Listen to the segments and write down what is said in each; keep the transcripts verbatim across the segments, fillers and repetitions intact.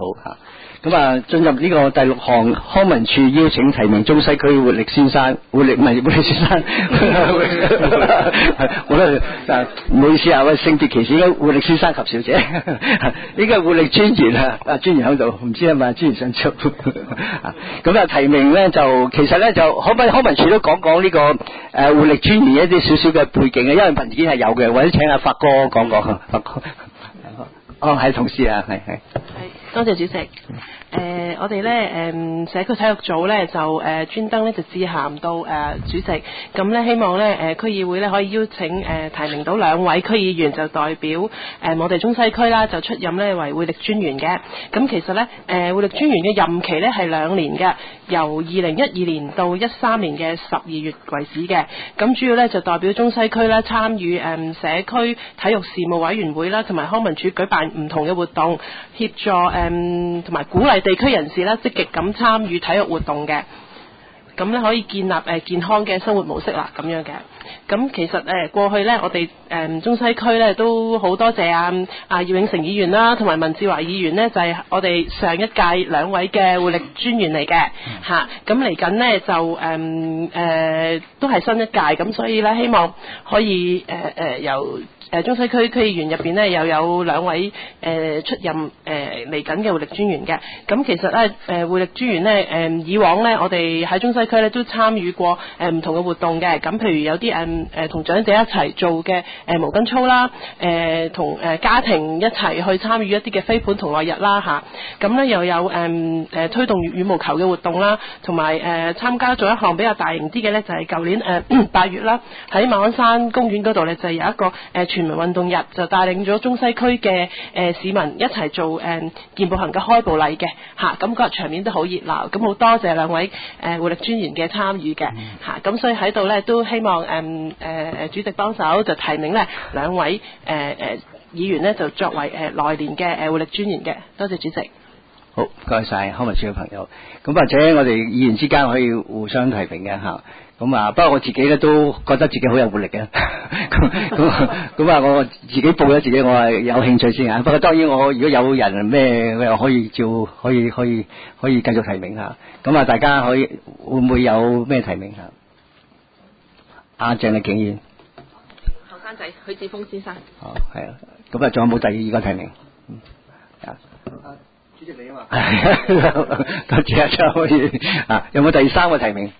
吓。咁啊，進入呢個第六項，康文署邀請提名中西區活力先生，活力唔係活力先生，我都啊唔好意思啊，喂，性別歧視，應該活力先生及小姐，呢個活力專員啊，啊專員喺度，唔知係咪專員想做？咁啊提名咧就其實咧就可唔可以康文署都講講呢個誒活力專員一啲少少嘅背景啊，因為文件係有嘅，或者請阿發哥講講，發哥。哦，係同事啊，係係。 係，多謝主席。誒、呃，我哋咧誒社區體育組咧就誒專登咧就致函到誒、呃、主席，咁咧希望咧誒、呃、區議會咧可以邀請誒、呃、提名到兩位區議員就代表誒、呃、我哋中西區啦，就出任咧為活力專員嘅。咁其實咧誒、呃、活力專員嘅任期咧係兩年嘅，由二零一二年到一三年嘅十二月為止嘅。咁主要咧就代表中西區咧參與誒社區體育事務委員會啦，同埋康文署舉辦唔同嘅活動，協助誒同埋鼓勵地區人士咧積極咁參與體育活動嘅，咁咧可以建立誒健康嘅生活模式啦，咁樣嘅。咁其實誒過去咧，我哋誒中西區咧都好多謝啊啊葉永成議員啦，同埋文志華議員呢，就係、是、我哋上一屆兩位嘅活力專員嚟嘅嚇。咁嚟緊呢，就誒誒、呃、都係新一屆，咁所以咧希望可以誒誒、呃、由誒中西區區議員入邊呢，又有兩位誒、呃、出任誒嚟緊嘅活力專員嘅。咁其實咧誒活力專員呢，誒、呃、以往呢，我哋喺中西區咧都參與過誒唔、呃、同嘅活動嘅。咁譬如有啲誒誒同長者一齊做嘅誒毛巾操啦，誒同誒家庭一齊去參與一啲嘅飛盤同樂日啦嚇。咁、啊、咧又有誒誒、呃、推動羽毛球嘅活動啦，同埋誒參加咗一項比較大型啲嘅咧，就係、是、舊年誒八、呃、月啦，喺馬鞍山公園嗰度咧就有一個誒、呃、全民運動日，就帶領咗中西區嘅誒市民一齊做誒、呃、健步行嘅開步禮嘅嚇。咁嗰日場面都好熱鬧，咁好多謝兩位誒、呃、活力專員嘅參與嘅嚇。咁、啊、所以喺度咧都希望誒誒誒主席幫手就提名咧兩位誒誒、呃呃、議員咧就作為誒來年嘅誒活力專員嘅。多謝主席。 好，唔該晒康文署嘅朋友。咁或者我哋議員之間可以互相提名嘅嚇。咁啊，不過我自己咧都覺得自己好有活力嘅。咁咁咁啊，我自己報咗自己，我係有興趣先啊。不過當然我如果有人咩，我又可以照可以可以可以繼續提名下。咁啊，大家可以會唔會有咩提名下？阿鄭麗景議員。 後生仔許智峰先生。 哦，係啊。咁啊，仲有冇第二個提名？嗯。啊。主席你啊嘛。多謝阿張可以啊，有冇第三個提名？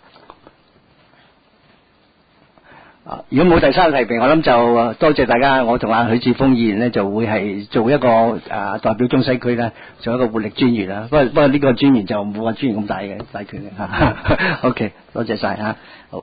啊！如果冇第三個提名，我諗就多謝大家。我同阿許智峰議員呢，就會係做一個啊代表中西區咧，做一個活力專員啦。不過不過呢個專員就冇話專員咁大嘅大權嘅嚇。OK，多謝晒嚇。好。